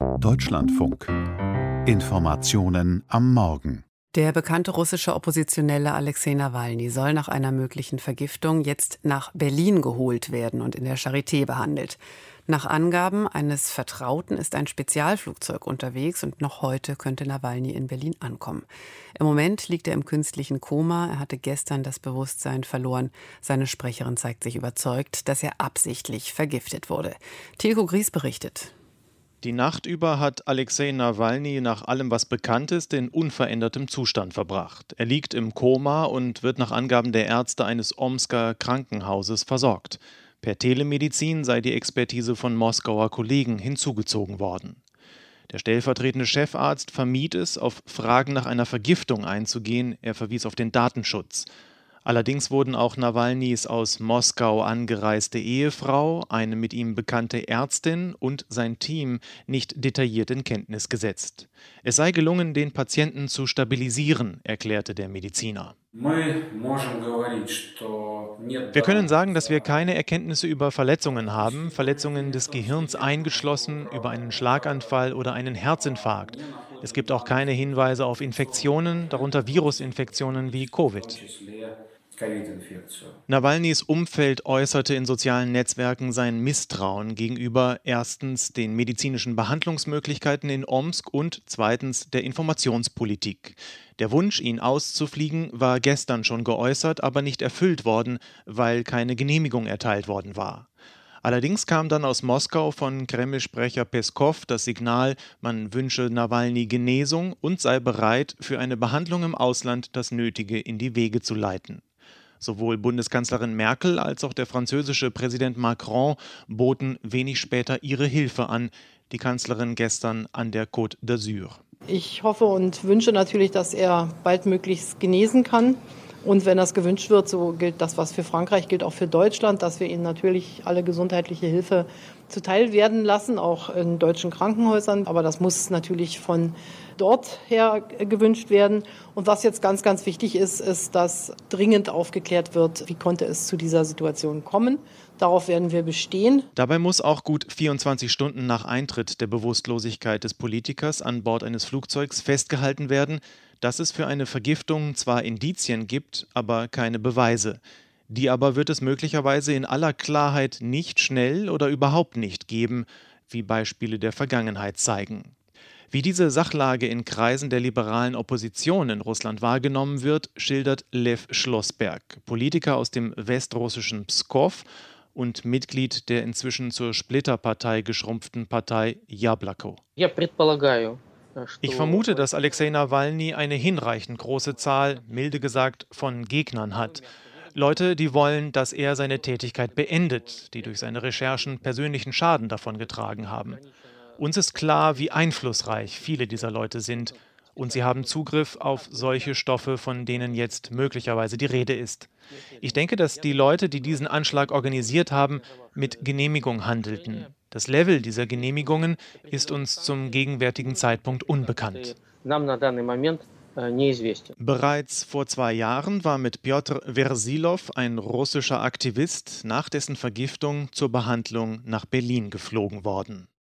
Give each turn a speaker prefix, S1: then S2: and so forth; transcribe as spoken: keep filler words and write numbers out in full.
S1: Deutschlandfunk. Informationen am Morgen.
S2: Der bekannte russische Oppositionelle Alexei Nawalny soll nach einer möglichen Vergiftung jetzt nach Berlin geholt werden und in der Charité behandelt. Nach Angaben eines Vertrauten ist ein Spezialflugzeug unterwegs und noch heute könnte Nawalny in Berlin ankommen. Im Moment liegt er im künstlichen Koma. Er hatte gestern das Bewusstsein verloren. Seine Sprecherin zeigt sich überzeugt, dass er absichtlich vergiftet wurde. Tilko Gries berichtet.
S3: Die Nacht über hat Alexei Nawalny nach allem, was bekannt ist, in unverändertem Zustand verbracht. Er liegt im Koma und wird nach Angaben der Ärzte eines Omsker Krankenhauses versorgt. Per Telemedizin sei die Expertise von Moskauer Kollegen hinzugezogen worden. Der stellvertretende Chefarzt vermied es, auf Fragen nach einer Vergiftung einzugehen. Er verwies auf den Datenschutz. Allerdings wurden auch Nawalnys aus Moskau angereiste Ehefrau, eine mit ihm bekannte Ärztin und sein Team nicht detailliert in Kenntnis gesetzt. Es sei gelungen, den Patienten zu stabilisieren, erklärte der Mediziner. Wir können sagen, dass wir keine Erkenntnisse über Verletzungen haben, Verletzungen des Gehirns eingeschlossen, über einen Schlaganfall oder einen Herzinfarkt. Es gibt auch keine Hinweise auf Infektionen, darunter Virusinfektionen wie Covid. Nawalnys Umfeld äußerte in sozialen Netzwerken sein Misstrauen gegenüber erstens den medizinischen Behandlungsmöglichkeiten in Omsk und zweitens der Informationspolitik. Der Wunsch, ihn auszufliegen, war gestern schon geäußert, aber nicht erfüllt worden, weil keine Genehmigung erteilt worden war. Allerdings kam dann aus Moskau von Kreml-Sprecher Peskow das Signal, man wünsche Nawalny Genesung und sei bereit, für eine Behandlung im Ausland das Nötige in die Wege zu leiten. Sowohl Bundeskanzlerin Merkel als auch der französische Präsident Macron boten wenig später ihre Hilfe an, die Kanzlerin gestern an der Côte d'Azur.
S4: Ich hoffe und wünsche natürlich, dass er baldmöglichst genesen kann. Und wenn das gewünscht wird, so gilt das, was für Frankreich gilt, auch für Deutschland, dass wir ihnen natürlich alle gesundheitliche Hilfe zuteil werden lassen, auch in deutschen Krankenhäusern. Aber das muss natürlich von dort her gewünscht werden. Und was jetzt ganz, ganz wichtig ist, ist, dass dringend aufgeklärt wird, wie konnte es zu dieser Situation kommen. Darauf werden wir bestehen.
S3: Dabei muss auch gut vierundzwanzig Stunden nach Eintritt der Bewusstlosigkeit des Politikers an Bord eines Flugzeugs festgehalten werden, dass es für eine Vergiftung zwar Indizien gibt, aber keine Beweise. Die aber wird es möglicherweise in aller Klarheit nicht schnell oder überhaupt nicht geben, wie Beispiele der Vergangenheit zeigen. Wie diese Sachlage in Kreisen der liberalen Opposition in Russland wahrgenommen wird, schildert Lev Schlossberg, Politiker aus dem westrussischen Pskow und Mitglied der inzwischen zur Splitterpartei geschrumpften Partei Jabloko. Ich vermute, dass Alexei Nawalny eine hinreichend große Zahl, milde gesagt, von Gegnern hat. Leute, die wollen, dass er seine Tätigkeit beendet, die durch seine Recherchen persönlichen Schaden davongetragen haben. Uns ist klar, wie einflussreich viele dieser Leute sind. Und sie haben Zugriff auf solche Stoffe, von denen jetzt möglicherweise die Rede ist. Ich denke, dass die Leute, die diesen Anschlag organisiert haben, mit Genehmigung handelten. Das Level dieser Genehmigungen ist uns zum gegenwärtigen Zeitpunkt unbekannt. Bereits vor zwei Jahren war mit Pjotr Versilov ein russischer Aktivist nach dessen Vergiftung zur Behandlung nach Berlin geflogen worden.